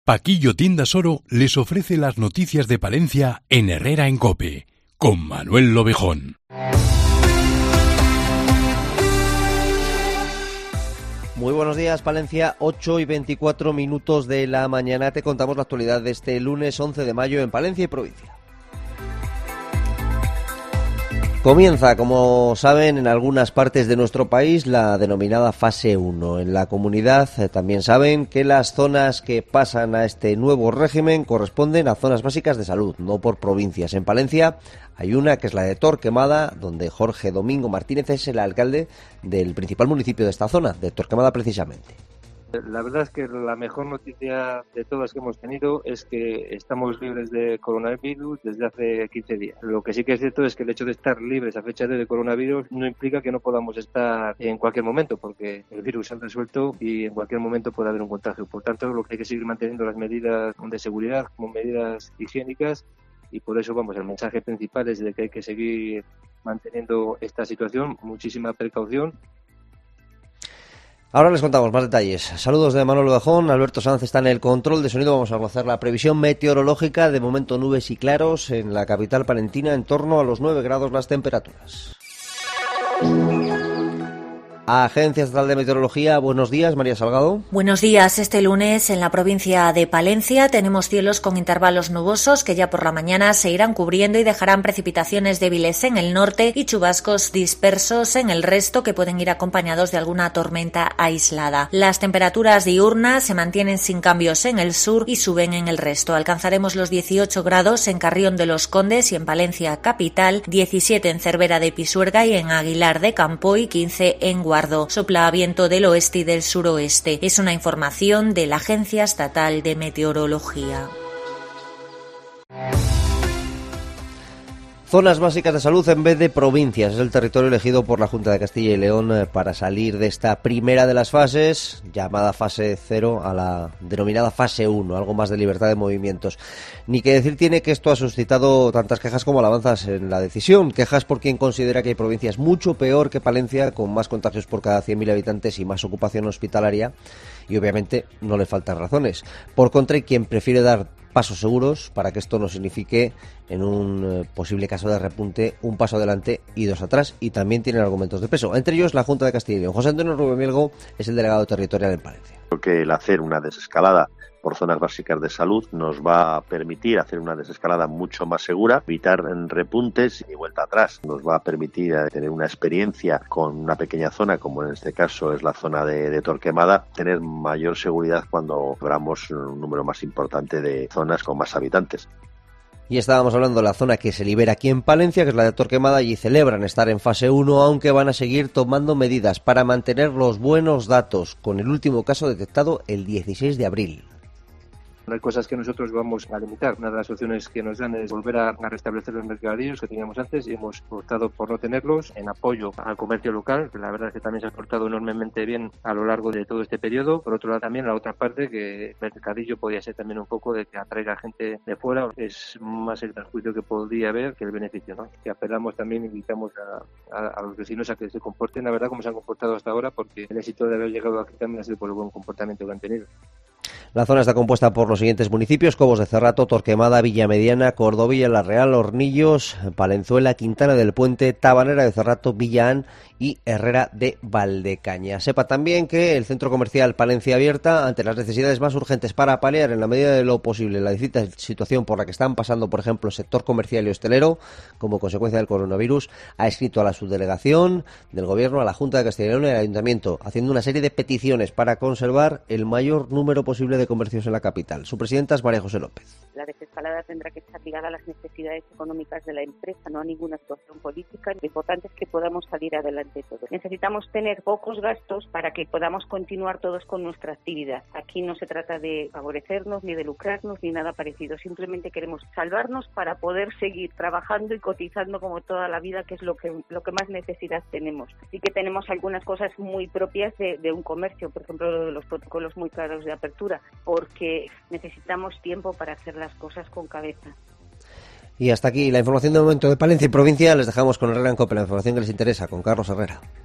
Paquillo Tiendas Oro les ofrece las noticias de Palencia en Herrera en COPE, con Manuel Lobejón. Muy buenos días, Palencia, 8:24 de la mañana. Te contamos la actualidad de este lunes 11 de mayo en Palencia y provincia. Comienza, como saben, en algunas partes de nuestro país la denominada fase 1. En la comunidad también saben que las zonas que pasan a este nuevo régimen corresponden a zonas básicas de salud, no por provincias. En Palencia hay una que es la de Torquemada, donde Jorge Domingo Martínez es el alcalde del principal municipio de esta zona, de Torquemada precisamente. La verdad es que la mejor noticia de todas que hemos tenido es que estamos libres de coronavirus desde hace 15 días. Lo que sí que es cierto es que el hecho de estar libres a fecha de coronavirus no implica que no podamos estar en cualquier momento, porque el virus se ha resuelto y en cualquier momento puede haber un contagio. Por tanto, lo que hay que seguir manteniendo las medidas de seguridad como medidas higiénicas, y por eso, el mensaje principal es de que hay que seguir manteniendo esta situación, muchísima precaución. Ahora les contamos más detalles. Saludos de Manuel Lobejón. Alberto Sanz está en el control de sonido. Vamos a conocer la previsión meteorológica. De momento nubes y claros en la capital palentina, en torno a los 9 grados las temperaturas. Agencia Estatal de Meteorología, buenos días, María Salgado. Buenos días. Este lunes en la provincia de Palencia tenemos cielos con intervalos nubosos que ya por la mañana se irán cubriendo y dejarán precipitaciones débiles en el norte y chubascos dispersos en el resto que pueden ir acompañados de alguna tormenta aislada. Las temperaturas diurnas se mantienen sin cambios en el sur y suben en el resto. Alcanzaremos los 18 grados en Carrión de los Condes y en Palencia capital, 17 en Cervera de Pisuerga y en Aguilar de Campoy, 15 en Guardo. Sopla viento del oeste y del suroeste. Es una información de la Agencia Estatal de Meteorología. Zonas básicas de salud en vez de provincias. Es el territorio elegido por la Junta de Castilla y León para salir de esta primera de las fases, llamada fase 0, a la denominada fase 1, algo más de libertad de movimientos. Ni que decir tiene que esto ha suscitado tantas quejas como alabanzas en la decisión. Quejas por quien considera que hay provincias mucho peor que Palencia, con más contagios por cada 100.000 habitantes y más ocupación hospitalaria, y obviamente no le faltan razones. Por contra, hay quien prefiere dar pasos seguros para que esto no signifique, en un posible caso de repunte, un paso adelante y dos atrás, y también tienen argumentos de peso, entre ellos la Junta de Castilla y León. José Antonio Rubio Mielgo es el delegado territorial en Palencia. Creo que el hacer una desescalada por zonas básicas de salud nos va a permitir hacer una desescalada mucho más segura, evitar repuntes y vuelta atrás. Nos va a permitir tener una experiencia con una pequeña zona, como en este caso es la zona de Torquemada, tener mayor seguridad cuando logramos un número más importante de zonas con más habitantes. Y estábamos hablando de la zona que se libera aquí en Palencia, que es la de Torquemada, y celebran estar en fase 1, aunque van a seguir tomando medidas para mantener los buenos datos, con el último caso detectado el 16 de abril. Hay cosas que nosotros vamos a limitar. Una de las opciones que nos dan es volver a restablecer los mercadillos que teníamos antes, y hemos optado por no tenerlos, en apoyo al comercio local, que la verdad es que también se ha portado enormemente bien a lo largo de todo este periodo. Por otro lado, también la otra parte, que el mercadillo podría ser también un poco de que atraiga gente de fuera. Es más el perjuicio que podría haber que el beneficio, ¿no? Que apelamos también, invitamos a los vecinos a que se comporten, la verdad, como se han comportado hasta ahora, porque el éxito de haber llegado aquí también ha sido por el buen comportamiento que han tenido. La zona está compuesta por los siguientes municipios: Cobos de Cerrato, Torquemada, Villamediana, Cordovilla, La Real, Hornillos, Palenzuela, Quintana del Puente, Tabanera de Cerrato, Villaán y Herrera de Valdecaña. Sepa también que el centro comercial Palencia Abierta, ante las necesidades más urgentes para paliar en la medida de lo posible la difícil situación por la que están pasando, por ejemplo, el sector comercial y hostelero, como consecuencia del coronavirus, ha escrito a la subdelegación del Gobierno, a la Junta de Castilla y León y al Ayuntamiento, haciendo una serie de peticiones para conservar el mayor número posible de comercios en la capital. Su presidenta es María José López. La desescalada tendrá que estar ligada a las necesidades económicas de la empresa, no a ninguna actuación política. Lo importante es que podamos salir adelante todos. Necesitamos tener pocos gastos para que podamos continuar todos con nuestra actividad. Aquí no se trata de favorecernos, ni de lucrarnos, ni nada parecido. Simplemente queremos salvarnos para poder seguir trabajando y cotizando como toda la vida, que es lo que más necesidad tenemos. Así que tenemos algunas cosas muy propias de un comercio, por ejemplo, los protocolos muy claros de apertura, porque necesitamos tiempo para hacer las cosas con cabeza. Y hasta aquí la información de momento de Palencia y provincia. Les dejamos con Herrera en COPE, la información que les interesa, con Carlos Herrera.